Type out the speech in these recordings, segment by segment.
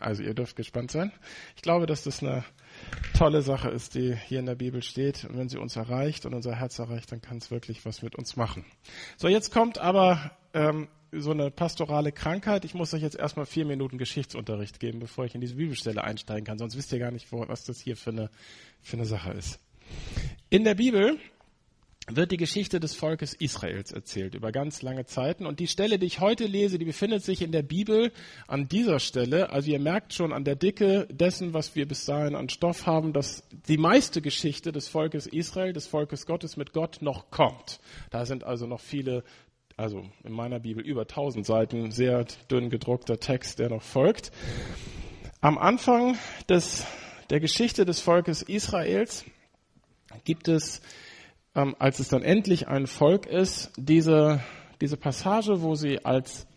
Also ihr dürft gespannt sein. Ich glaube, dass das eine tolle Sache ist, die hier in der Bibel steht. Und wenn sie uns erreicht und unser Herz erreicht, dann kann es wirklich was mit uns machen. So, jetzt kommt aber so eine pastorale Krankheit. Ich muss euch jetzt erstmal 4 Minuten Geschichtsunterricht geben, bevor ich in diese Bibelstelle einsteigen kann. Sonst wisst ihr gar nicht, was das hier für eine Sache ist. In der Bibel wird die Geschichte des Volkes Israels erzählt über ganz lange Zeiten. Und die Stelle, die ich heute lese, die befindet sich in der Bibel an dieser Stelle. Also ihr merkt schon an der Dicke dessen, was wir bis dahin an Stoff haben, dass die meiste Geschichte des Volkes Israel, des Volkes Gottes mit Gott noch kommt. Da sind also noch viele, also in meiner Bibel über 1000 Seiten, sehr dünn gedruckter Text, der noch folgt. Am Anfang der Geschichte des Volkes Israels gibt es, als es dann endlich ein Volk ist, diese Passage, wo sie als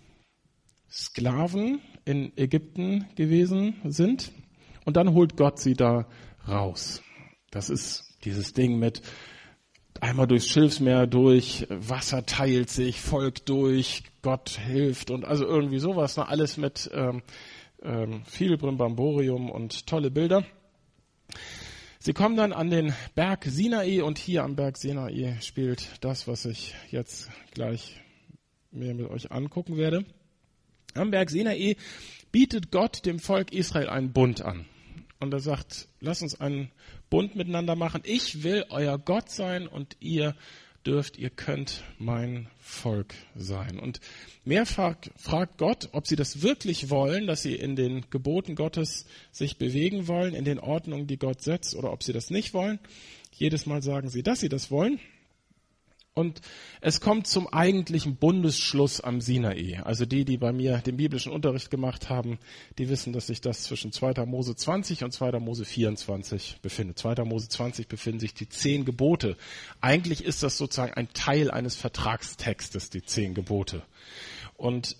Sklaven in Ägypten gewesen sind und dann holt Gott sie da raus. Das ist dieses Ding mit einmal durchs Schilfsmeer durch, Wasser teilt sich, Volk durch, Gott hilft und also irgendwie sowas, ne? Alles mit viel Brimborium und tolle Bilder. Sie kommen dann an den Berg Sinai und hier am Berg Sinai spielt das, was ich jetzt gleich mir mit euch angucken werde. Am Berg Sinai bietet Gott dem Volk Israel einen Bund an. Und er sagt, lasst uns einen Bund miteinander machen. Ich will euer Gott sein und ihr könnt mein Volk sein. Und mehrfach fragt Gott, ob sie das wirklich wollen, dass sie in den Geboten Gottes sich bewegen wollen, in den Ordnungen, die Gott setzt, oder ob sie das nicht wollen. Jedes Mal sagen sie, dass sie das wollen. Und es kommt zum eigentlichen Bundesschluss am Sinai. Also die bei mir den biblischen Unterricht gemacht haben, die wissen, dass sich das zwischen 2. Mose 20 und 2. Mose 24 befindet. 2. Mose 20 befinden sich die 10 Gebote. Eigentlich ist das sozusagen ein Teil eines Vertragstextes, die 10 Gebote. Und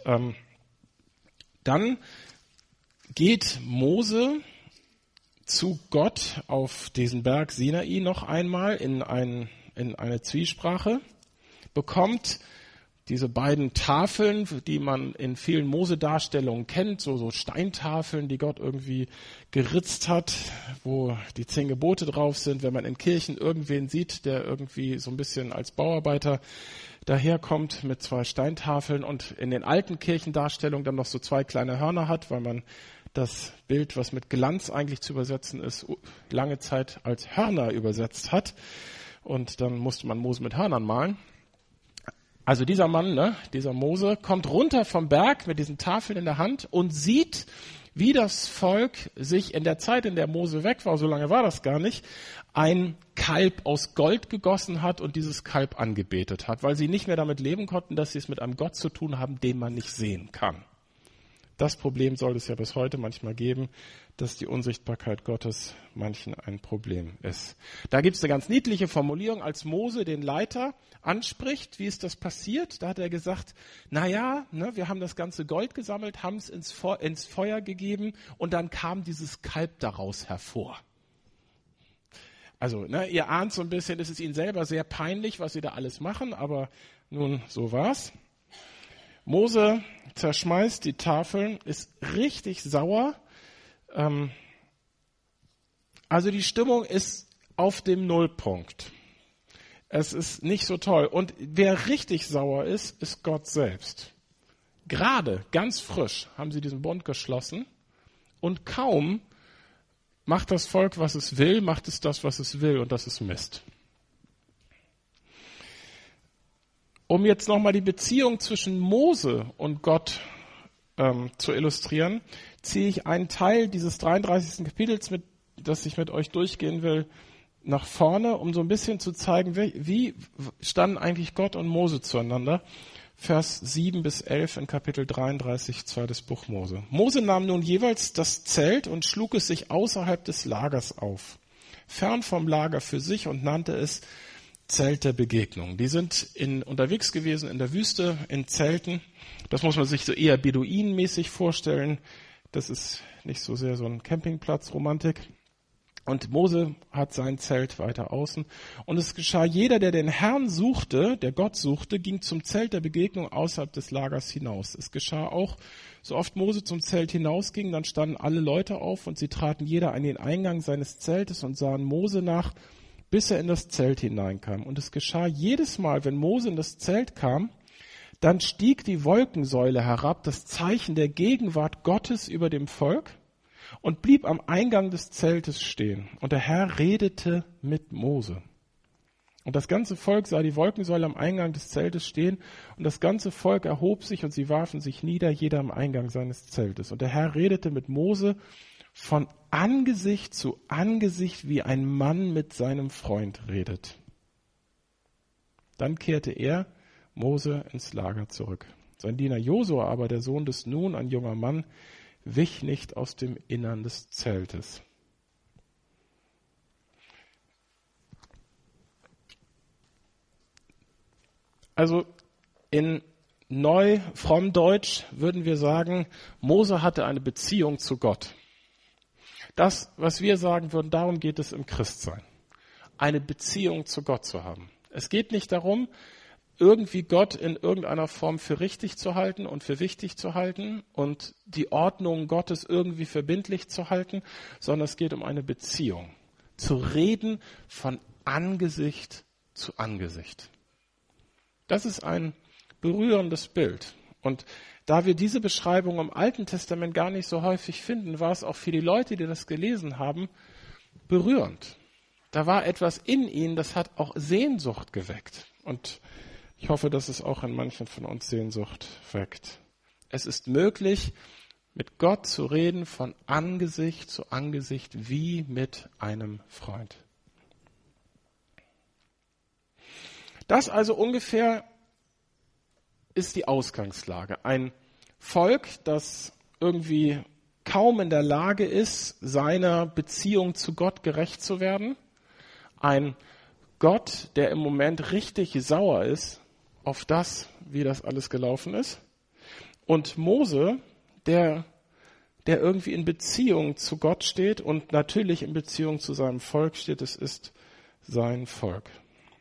dann geht Mose zu Gott auf diesen Berg Sinai noch einmal in eine Zwiesprache, bekommt diese beiden Tafeln, die man in vielen Mose-Darstellungen kennt, so Steintafeln, die Gott irgendwie geritzt hat, wo die 10 Gebote drauf sind. Wenn man in Kirchen irgendwen sieht, der irgendwie so ein bisschen als Bauarbeiter daherkommt mit 2 Steintafeln und in den alten Kirchendarstellungen dann noch so 2 kleine Hörner hat, weil man das Bild, was mit Glanz eigentlich zu übersetzen ist, lange Zeit als Hörner übersetzt hat. Und dann musste man Mose mit Hörnern malen. Also dieser Mann, dieser Mose, kommt runter vom Berg mit diesen Tafeln in der Hand und sieht, wie das Volk sich in der Zeit, in der Mose weg war, so lange war das gar nicht, ein Kalb aus Gold gegossen hat und dieses Kalb angebetet hat, weil sie nicht mehr damit leben konnten, dass sie es mit einem Gott zu tun haben, den man nicht sehen kann. Das Problem soll es ja bis heute manchmal geben, dass die Unsichtbarkeit Gottes manchen ein Problem ist. Da gibt es eine ganz niedliche Formulierung, als Mose den Leiter anspricht, wie ist das passiert? Da hat er gesagt, wir haben das ganze Gold gesammelt, haben es ins Feuer gegeben und dann kam dieses Kalb daraus hervor. Also, ihr ahnt so ein bisschen, es ist ihnen selber sehr peinlich, was sie da alles machen, aber nun, so war's. Mose zerschmeißt die Tafeln, ist richtig sauer. Also die Stimmung ist auf dem Nullpunkt. Es ist nicht so toll. Und wer richtig sauer ist, ist Gott selbst. Gerade, ganz frisch, haben sie diesen Bund geschlossen und kaum macht das Volk, was es will, macht es das, was es will und das ist Mist. Um jetzt nochmal die Beziehung zwischen Mose und Gott zu illustrieren, ziehe ich einen Teil dieses 33. Kapitels, das ich mit euch durchgehen will, nach vorne, um so ein bisschen zu zeigen, wie standen eigentlich Gott und Mose zueinander. Vers 7 bis 11 in Kapitel 33, 2. Buch Mose. Mose nahm nun jeweils das Zelt und schlug es sich außerhalb des Lagers auf, fern vom Lager für sich und nannte es Zelt der Begegnung. Die sind unterwegs gewesen in der Wüste, in Zelten. Das muss man sich so eher beduinenmäßig vorstellen. Das ist nicht so sehr so ein Campingplatz-Romantik. Und Mose hat sein Zelt weiter außen. Und es geschah, jeder, der den Herrn suchte, der Gott suchte, ging zum Zelt der Begegnung außerhalb des Lagers hinaus. Es geschah auch, so oft Mose zum Zelt hinausging, dann standen alle Leute auf und sie traten jeder an den Eingang seines Zeltes und sahen Mose nach, bis er in das Zelt hineinkam. Und es geschah jedes Mal, wenn Mose in das Zelt kam, dann stieg die Wolkensäule herab, das Zeichen der Gegenwart Gottes über dem Volk, und blieb am Eingang des Zeltes stehen. Und der Herr redete mit Mose. Und das ganze Volk sah die Wolkensäule am Eingang des Zeltes stehen, und das ganze Volk erhob sich und sie warfen sich nieder, jeder am Eingang seines Zeltes. Und der Herr redete mit Mose von Angesicht zu Angesicht, wie ein Mann mit seinem Freund redet. Dann kehrte er, Mose, ins Lager zurück. Sein Diener Josua aber, der Sohn des Nun, ein junger Mann, wich nicht aus dem Innern des Zeltes. Also in Neu-Frommdeutsch würden wir sagen, Mose hatte eine Beziehung zu Gott. Das, was wir sagen würden, darum geht es im Christsein. Eine Beziehung zu Gott zu haben. Es geht nicht darum, irgendwie Gott in irgendeiner Form für richtig zu halten und für wichtig zu halten und die Ordnung Gottes irgendwie verbindlich zu halten, sondern es geht um eine Beziehung. Zu reden von Angesicht zu Angesicht. Das ist ein berührendes Bild. Und da wir diese Beschreibung im Alten Testament gar nicht so häufig finden, war es auch für die Leute, die das gelesen haben, berührend. Da war etwas in ihnen, das hat auch Sehnsucht geweckt. Und ich hoffe, dass es auch in manchen von uns Sehnsucht weckt. Es ist möglich, mit Gott zu reden von Angesicht zu Angesicht wie mit einem Freund. Das also ungefähr ist die Ausgangslage. Ein Volk, das irgendwie kaum in der Lage ist, seiner Beziehung zu Gott gerecht zu werden. Ein Gott, der im Moment richtig sauer ist auf das, wie das alles gelaufen ist. Und Mose, der irgendwie in Beziehung zu Gott steht und natürlich in Beziehung zu seinem Volk steht. Es ist sein Volk.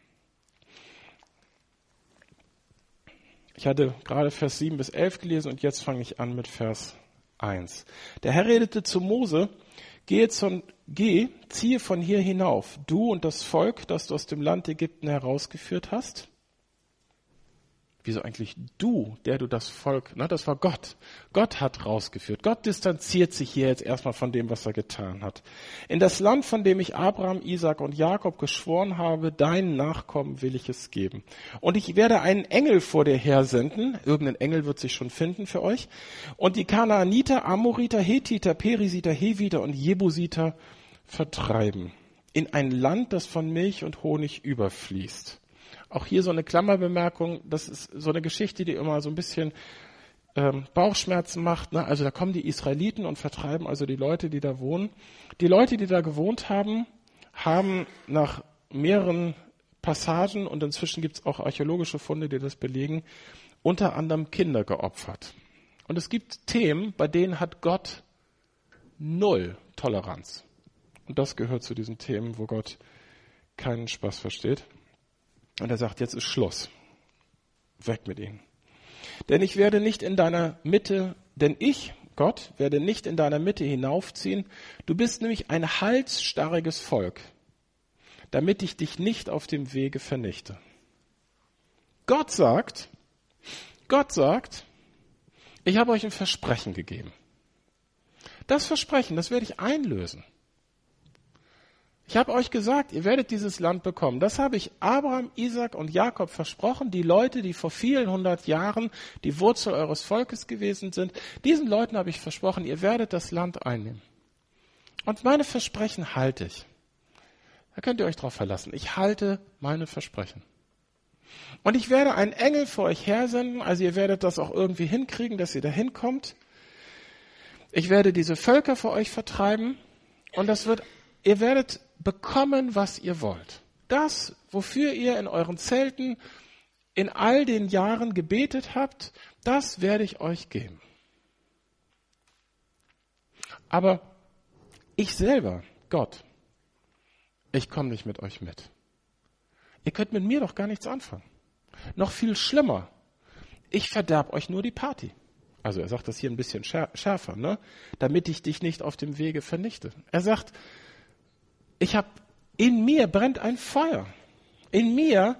Ich hatte gerade Vers 7 bis 11 gelesen und jetzt fange ich an mit Vers 1. Der Herr redete zu Mose, Geh, ziehe von hier hinauf, du und das Volk, das du aus dem Land Ägypten herausgeführt hast. Wieso eigentlich du, der du das Volk, das war Gott. Gott hat rausgeführt. Gott distanziert sich hier jetzt erstmal von dem, was er getan hat. In das Land, von dem ich Abraham, Isaak und Jakob geschworen habe, deinen Nachkommen will ich es geben. Und ich werde einen Engel vor dir hersenden, irgendein Engel wird sich schon finden für euch, und die Kanaaniter, Amoriter, Hethiter, Perisiter, Heviter und Jebusiter vertreiben. In ein Land, das von Milch und Honig überfließt. Auch hier so eine Klammerbemerkung, das ist so eine Geschichte, die immer so ein bisschen Bauchschmerzen macht. Ne? Also da kommen die Israeliten und vertreiben also die Leute, die da wohnen. Die Leute, die da gewohnt haben, haben nach mehreren Passagen, und inzwischen gibt es auch archäologische Funde, die das belegen, unter anderem Kinder geopfert. Und es gibt Themen, bei denen hat Gott 0 Toleranz. Und das gehört zu diesen Themen, wo Gott keinen Spaß versteht. Und er sagt, jetzt ist Schluss. Weg mit ihnen. Denn ich, Gott, werde nicht in deiner Mitte hinaufziehen. Du bist nämlich ein halsstarriges Volk, damit ich dich nicht auf dem Wege vernichte. Gott sagt, ich habe euch ein Versprechen gegeben. Das Versprechen, das werde ich einlösen. Ich habe euch gesagt, ihr werdet dieses Land bekommen. Das habe ich Abraham, Isaak und Jakob versprochen. Die Leute, die vor vielen 100 Jahren die Wurzel eures Volkes gewesen sind, diesen Leuten habe ich versprochen, ihr werdet das Land einnehmen. Und meine Versprechen halte ich. Da könnt ihr euch drauf verlassen. Ich halte meine Versprechen. Und ich werde einen Engel vor euch hersenden, also ihr werdet das auch irgendwie hinkriegen, dass ihr da hinkommt. Ich werde diese Völker vor euch vertreiben und ihr werdet bekommen, was ihr wollt. Das, wofür ihr in euren Zelten in all den Jahren gebetet habt, das werde ich euch geben. Aber ich selber, Gott, ich komme nicht mit euch mit. Ihr könnt mit mir doch gar nichts anfangen. Noch viel schlimmer, ich verderb euch nur die Party. Also er sagt das hier ein bisschen schärfer, ne? Damit ich dich nicht auf dem Wege vernichte. Er sagt, in mir brennt ein Feuer. In mir,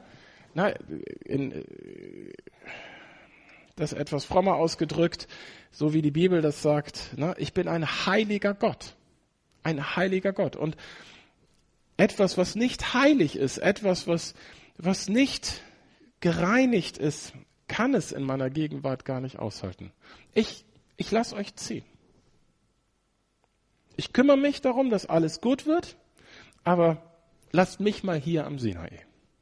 das etwas frommer ausgedrückt, so wie die Bibel das sagt, ne? Ich bin ein heiliger Gott. Ein heiliger Gott. Und etwas, was nicht heilig ist, etwas, was nicht gereinigt ist, kann es in meiner Gegenwart gar nicht aushalten. Ich lasse euch ziehen. Ich kümmere mich darum, dass alles gut wird, aber lasst mich mal hier am Sinai.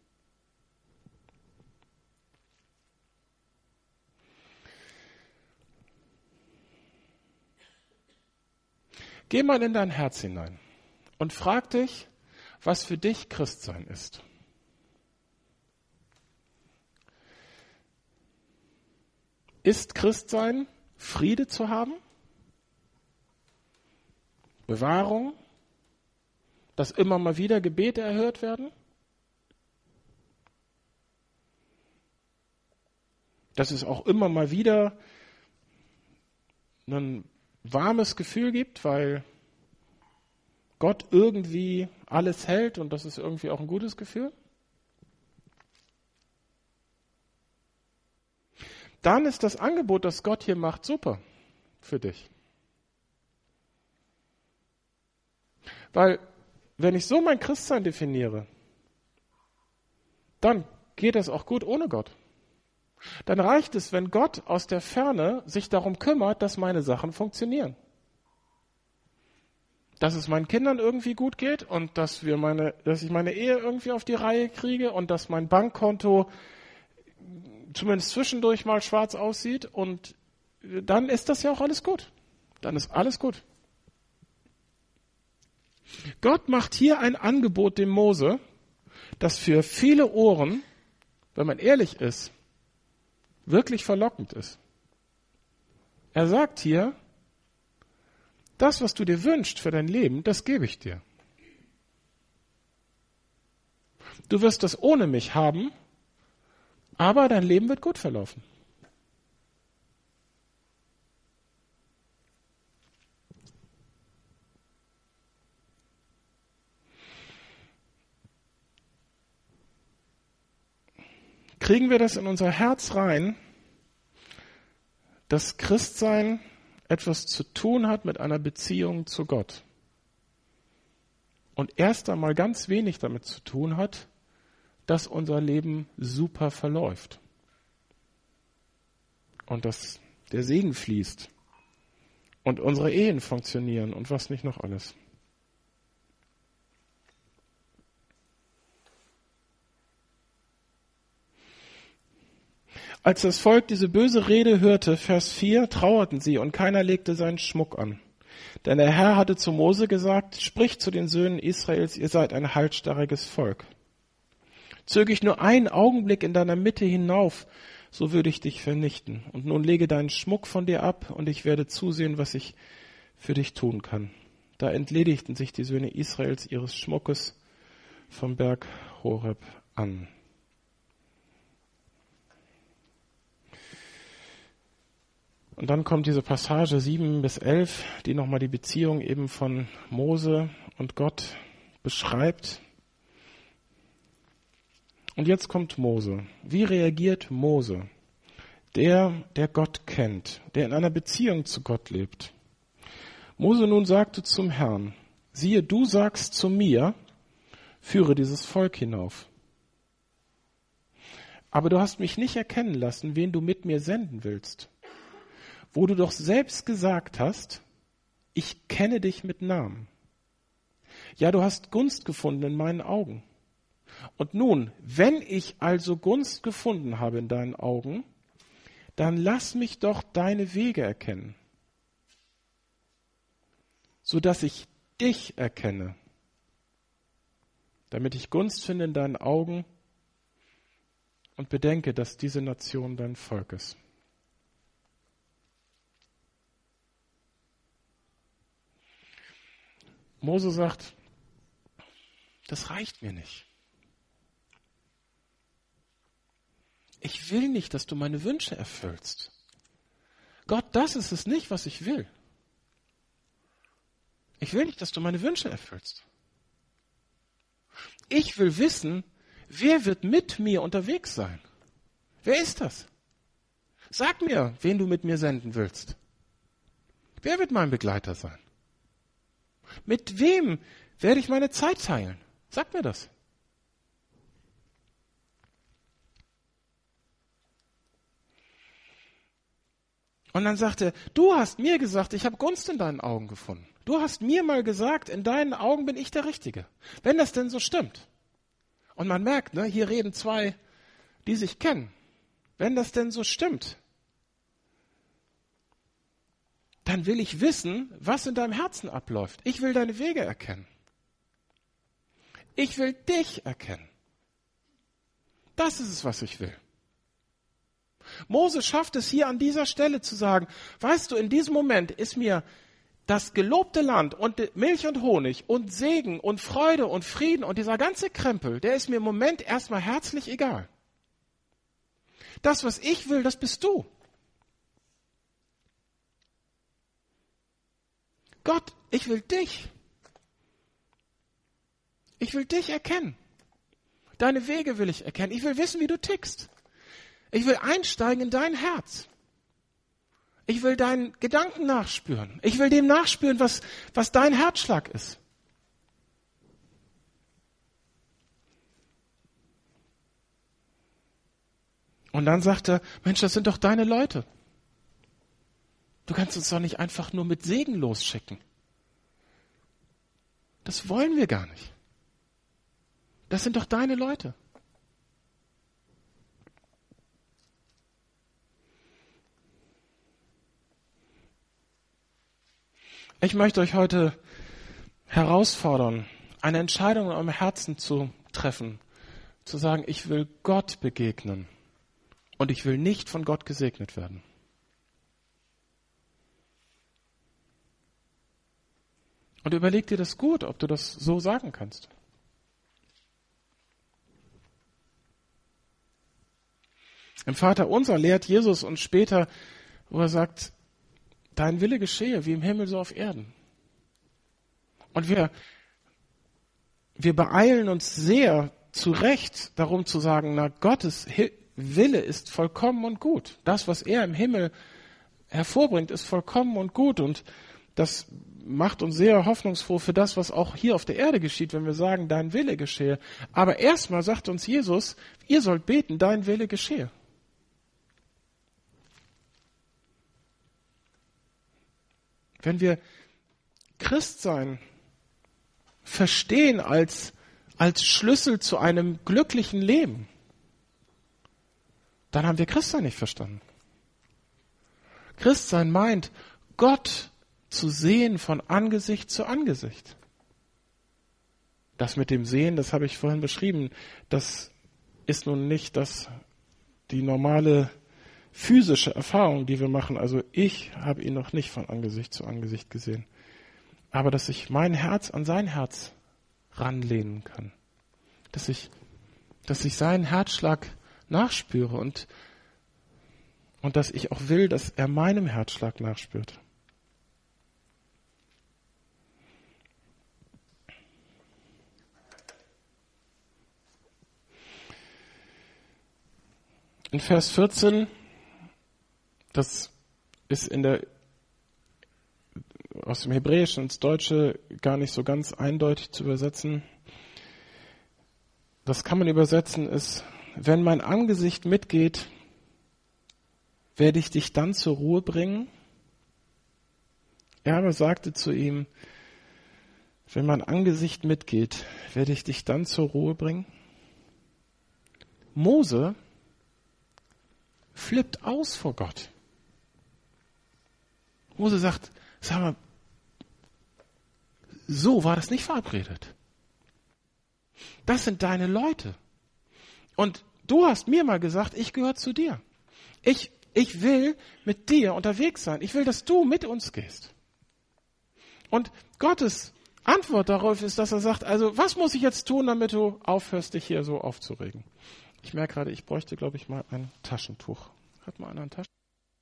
Geh mal in dein Herz hinein und frag dich, was für dich Christsein ist. Ist Christsein Friede zu haben? Bewahrung? Dass immer mal wieder Gebete erhört werden? Dass es auch immer mal wieder ein warmes Gefühl gibt, weil Gott irgendwie alles hält und das ist irgendwie auch ein gutes Gefühl? Dann ist das Angebot, das Gott hier macht, super für dich. Weil, wenn ich so mein Christsein definiere, dann geht es auch gut ohne Gott. Dann reicht es, wenn Gott aus der Ferne sich darum kümmert, dass meine Sachen funktionieren. Dass es meinen Kindern irgendwie gut geht und dass ich meine Ehe irgendwie auf die Reihe kriege und dass mein Bankkonto zumindest zwischendurch mal schwarz aussieht und dann ist das ja auch alles gut. Dann ist alles gut. Gott macht hier ein Angebot dem Mose, das für viele Ohren, wenn man ehrlich ist, wirklich verlockend ist. Er sagt hier, das, was du dir wünschst für dein Leben, das gebe ich dir. Du wirst das ohne mich haben, aber dein Leben wird gut verlaufen. Kriegen wir das in unser Herz rein, dass Christsein etwas zu tun hat mit einer Beziehung zu Gott und erst einmal ganz wenig damit zu tun hat, dass unser Leben super verläuft und dass der Segen fließt und unsere Ehen funktionieren und was nicht noch alles. Als das Volk diese böse Rede hörte, Vers 4, trauerten sie und keiner legte seinen Schmuck an. Denn der Herr hatte zu Mose gesagt, sprich zu den Söhnen Israels, ihr seid ein halsstarriges Volk. Zöge ich nur einen Augenblick in deiner Mitte hinauf, so würde ich dich vernichten. Und nun lege deinen Schmuck von dir ab und ich werde zusehen, was ich für dich tun kann. Da entledigten sich die Söhne Israels ihres Schmuckes vom Berg Horeb an. Und dann kommt diese Passage 7-11, die nochmal die Beziehung eben von Mose und Gott beschreibt. Und jetzt kommt Mose. Wie reagiert Mose? Der Gott kennt, der in einer Beziehung zu Gott lebt. Mose nun sagte zum Herrn, siehe, du sagst zu mir, führe dieses Volk hinauf. Aber du hast mich nicht erkennen lassen, wen du mit mir senden willst. Wo du doch selbst gesagt hast, ich kenne dich mit Namen. Ja, du hast Gunst gefunden in meinen Augen. Und nun, wenn ich also Gunst gefunden habe in deinen Augen, dann lass mich doch deine Wege erkennen, sodass ich dich erkenne, damit ich Gunst finde in deinen Augen und bedenke, dass diese Nation dein Volk ist. Mose sagt, Das reicht mir nicht. Ich will nicht, dass du meine Wünsche erfüllst. Gott, das ist es nicht, was ich will. Ich will nicht, dass du meine Wünsche erfüllst. Ich will wissen, wer wird mit mir unterwegs sein? Wer ist das? Sag mir, wen du mit mir senden willst. Wer wird mein Begleiter sein? Mit wem werde ich meine Zeit teilen? Sag mir das. Und dann sagte er, du hast mir gesagt, ich habe Gunst in deinen Augen gefunden. Du hast mir mal gesagt, in deinen Augen bin ich der Richtige. Wenn das denn so stimmt. Und man merkt, ne, hier reden zwei, die sich kennen. Wenn das denn so stimmt, dann will ich wissen, was in deinem Herzen abläuft. Ich will deine Wege erkennen. Ich will dich erkennen. Das ist es, was ich will. Mose schafft es hier an dieser Stelle zu sagen, weißt du, in diesem Moment ist mir das gelobte Land und Milch und Honig und Segen und Freude und Frieden und dieser ganze Krempel, der ist mir im Moment erstmal herzlich egal. Das, was ich will, das bist du. Gott, ich will dich. Ich will dich erkennen. Deine Wege will ich erkennen. Ich will wissen, wie du tickst. Ich will einsteigen in dein Herz. Ich will deinen Gedanken nachspüren. Ich will dem nachspüren, was dein Herzschlag ist. Und dann sagt er, Mensch, das sind doch deine Leute. Du kannst uns doch nicht einfach nur mit Segen losschicken. Das wollen wir gar nicht. Das sind doch deine Leute. Ich möchte euch heute herausfordern, eine Entscheidung in eurem Herzen zu treffen, zu sagen, ich will Gott begegnen und ich will nicht von Gott gesegnet werden. Und überleg dir das gut, ob du das so sagen kannst. Im Vaterunser lehrt Jesus uns später, wo er sagt, dein Wille geschehe, wie im Himmel so auf Erden. Und wir beeilen uns sehr zu Recht darum zu sagen, na, Gottes Wille ist vollkommen und gut. Das, was er im Himmel hervorbringt, ist vollkommen und gut. Und das macht uns sehr hoffnungsfroh für das, was auch hier auf der Erde geschieht, wenn wir sagen, dein Wille geschehe. Aber erstmal sagt uns Jesus, ihr sollt beten, dein Wille geschehe. Wenn wir Christsein verstehen als Schlüssel zu einem glücklichen Leben, dann haben wir Christsein nicht verstanden. Christsein meint, Gott zu sehen von Angesicht zu Angesicht. Das mit dem Sehen, das habe ich vorhin beschrieben, das ist nun nicht die normale physische Erfahrung, die wir machen. Also ich habe ihn noch nicht von Angesicht zu Angesicht gesehen. Aber dass ich mein Herz an sein Herz ranlehnen kann. Dass ich seinen Herzschlag nachspüre und dass ich auch will, dass er meinem Herzschlag nachspürt. In Vers 14, das ist aus dem Hebräischen ins Deutsche gar nicht so ganz eindeutig zu übersetzen. Das kann man übersetzen, ist, wenn mein Angesicht mitgeht, werde ich dich dann zur Ruhe bringen. Er aber sagte zu ihm, wenn mein Angesicht mitgeht, werde ich dich dann zur Ruhe bringen. Mose flippt aus vor Gott. Mose sagt, sag mal, so war das nicht verabredet. Das sind deine Leute. Und du hast mir mal gesagt, ich gehöre zu dir. Ich will mit dir unterwegs sein. Ich will, dass du mit uns gehst. Und Gottes Antwort darauf ist, dass er sagt, also was muss ich jetzt tun, damit du aufhörst, dich hier so aufzuregen? Ich merke gerade, ich bräuchte, glaube ich, mal ein Taschentuch. Hat mal einer ein Taschentuch?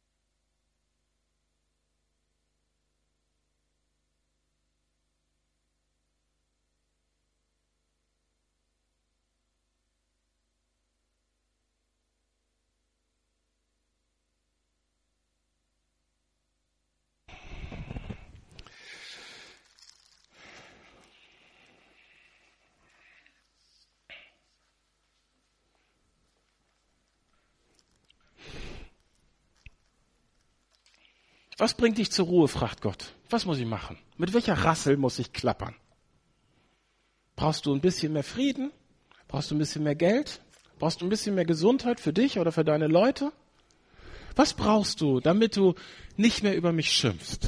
Was bringt dich zur Ruhe, fragt Gott. Was muss ich machen? Mit welcher Rassel muss ich klappern? Brauchst du ein bisschen mehr Frieden? Brauchst du ein bisschen mehr Geld? Brauchst du ein bisschen mehr Gesundheit für dich oder für deine Leute? Was brauchst du, damit du nicht mehr über mich schimpfst?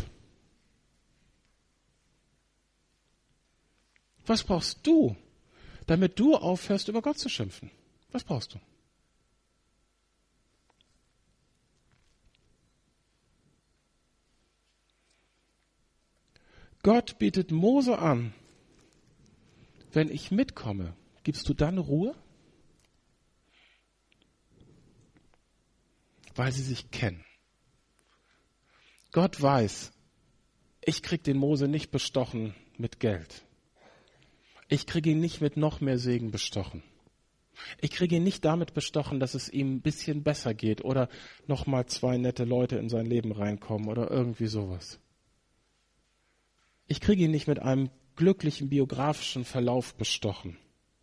Was brauchst du, damit du aufhörst, über Gott zu schimpfen? Was brauchst du? Gott bietet Mose an, wenn ich mitkomme, gibst du dann Ruhe? Weil sie sich kennen. Gott weiß, ich krieg den Mose nicht bestochen mit Geld. Ich kriege ihn nicht mit noch mehr Segen bestochen. Ich kriege ihn nicht damit bestochen, dass es ihm ein bisschen besser geht oder noch mal 2 nette Leute in sein Leben reinkommen oder irgendwie sowas. Ich kriege ihn nicht mit einem glücklichen biografischen Verlauf bestochen.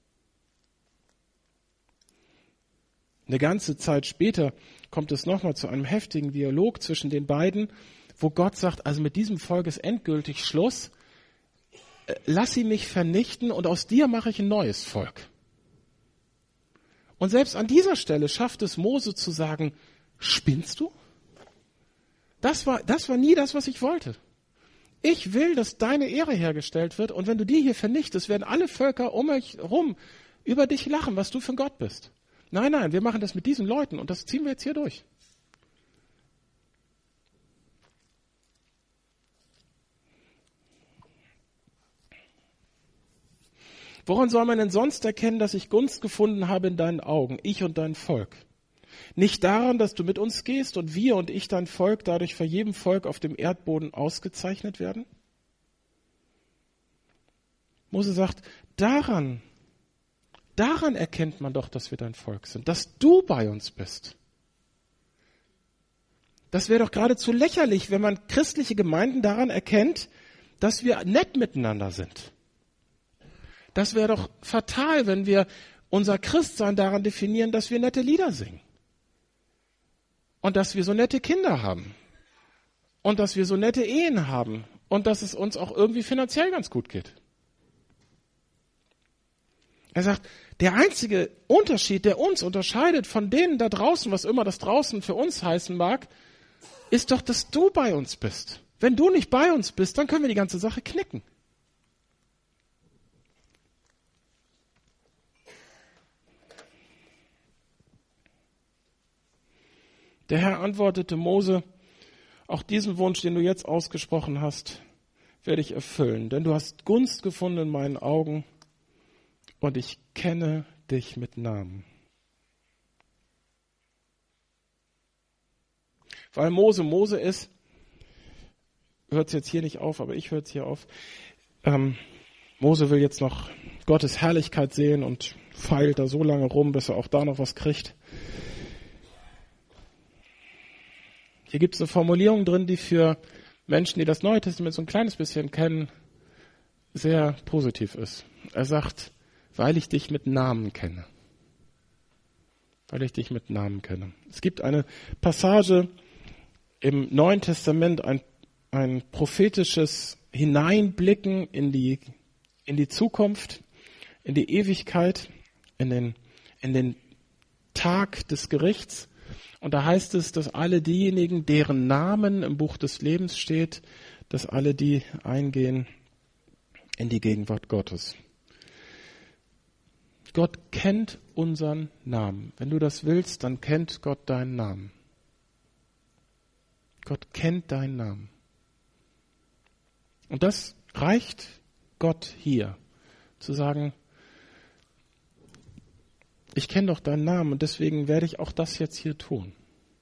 Eine ganze Zeit später kommt es nochmal zu einem heftigen Dialog zwischen den beiden, wo Gott sagt, also mit diesem Volk ist endgültig Schluss. Lass sie mich vernichten und aus dir mache ich ein neues Volk. Und selbst an dieser Stelle schafft es Mose zu sagen, spinnst du? Das war nie das, was ich wollte. Ich will, dass deine Ehre hergestellt wird und wenn du die hier vernichtest, werden alle Völker um euch herum über dich lachen, was du für ein Gott bist. Nein, wir machen das mit diesen Leuten und das ziehen wir jetzt hier durch. Woran soll man denn sonst erkennen, dass ich Gunst gefunden habe in deinen Augen, ich und dein Volk? Nicht daran, dass du mit uns gehst und wir und ich, dein Volk, dadurch vor jedem Volk auf dem Erdboden ausgezeichnet werden? Mose sagt, daran erkennt man doch, dass wir dein Volk sind, dass du bei uns bist. Das wäre doch geradezu lächerlich, wenn man christliche Gemeinden daran erkennt, dass wir nett miteinander sind. Das wäre doch fatal, wenn wir unser Christsein daran definieren, dass wir nette Lieder singen. Und dass wir so nette Kinder haben. Und dass wir so nette Ehen haben. Und dass es uns auch irgendwie finanziell ganz gut geht. Er sagt, der einzige Unterschied, der uns unterscheidet von denen da draußen, was immer das draußen für uns heißen mag, ist doch, dass du bei uns bist. Wenn du nicht bei uns bist, dann können wir die ganze Sache knicken. Der Herr antwortete Mose, auch diesen Wunsch, den du jetzt ausgesprochen hast, werde ich erfüllen, denn du hast Gunst gefunden in meinen Augen und ich kenne dich mit Namen. Weil Mose ist, hört es jetzt hier nicht auf, aber ich höre es hier auf, Mose will jetzt noch Gottes Herrlichkeit sehen und feilt da so lange rum, bis er auch da noch was kriegt. Hier gibt es eine Formulierung drin, die für Menschen, die das Neue Testament so ein kleines bisschen kennen, sehr positiv ist. Er sagt, weil ich dich mit Namen kenne. Weil ich dich mit Namen kenne. Es gibt eine Passage im Neuen Testament, ein prophetisches Hineinblicken in die Zukunft, in die Ewigkeit, in den Tag des Gerichts. Und da heißt es, dass alle diejenigen, deren Namen im Buch des Lebens steht, dass alle die eingehen in die Gegenwart Gottes. Gott kennt unseren Namen. Wenn du das willst, dann kennt Gott deinen Namen. Gott kennt deinen Namen. Und das reicht Gott hier, zu sagen, ich kenne doch deinen Namen und deswegen werde ich auch das jetzt hier tun.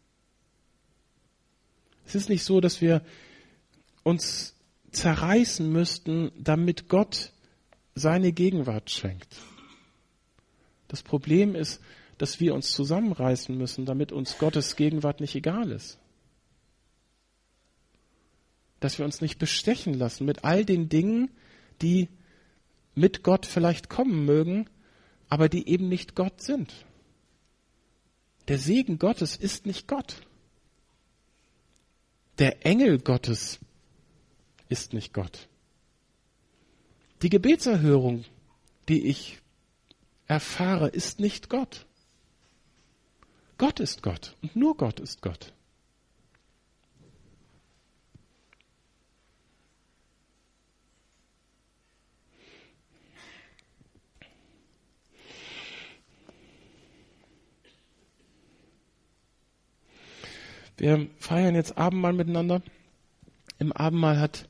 Es ist nicht so, dass wir uns zerreißen müssten, damit Gott seine Gegenwart schenkt. Das Problem ist, dass wir uns zusammenreißen müssen, damit uns Gottes Gegenwart nicht egal ist. Dass wir uns nicht bestechen lassen mit all den Dingen, die mit Gott vielleicht kommen mögen, aber die eben nicht Gott sind. Der Segen Gottes ist nicht Gott. Der Engel Gottes ist nicht Gott. Die Gebetserhörung, die ich erfahre, ist nicht Gott. Gott ist Gott und nur Gott ist Gott. Wir feiern jetzt Abendmahl miteinander. Im Abendmahl hat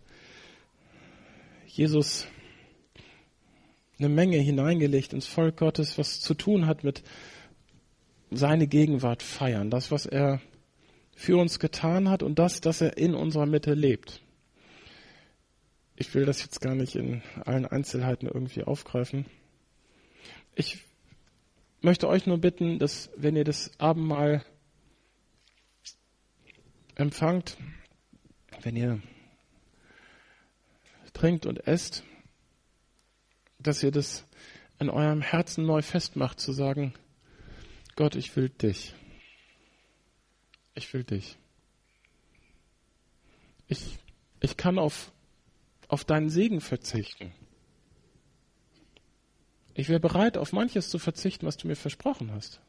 Jesus eine Menge hineingelegt ins Volk Gottes, was zu tun hat mit seine Gegenwart feiern. Das, was er für uns getan hat und das, dass er in unserer Mitte lebt. Ich will das jetzt gar nicht in allen Einzelheiten irgendwie aufgreifen. Ich möchte euch nur bitten, dass, wenn ihr das Abendmahl empfangt, wenn ihr trinkt und esst, dass ihr das in eurem Herzen neu festmacht, zu sagen, Gott, ich will dich. Ich will dich. Ich kann auf deinen Segen verzichten. Ich wäre bereit, auf manches zu verzichten, was du mir versprochen hast.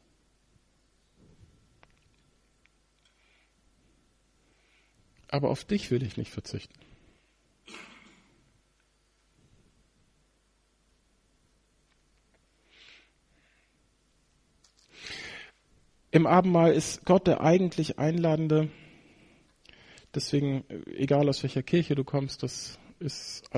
Aber auf dich will ich nicht verzichten. Im Abendmahl ist Gott der eigentlich Einladende. Deswegen, egal aus welcher Kirche du kommst, das ist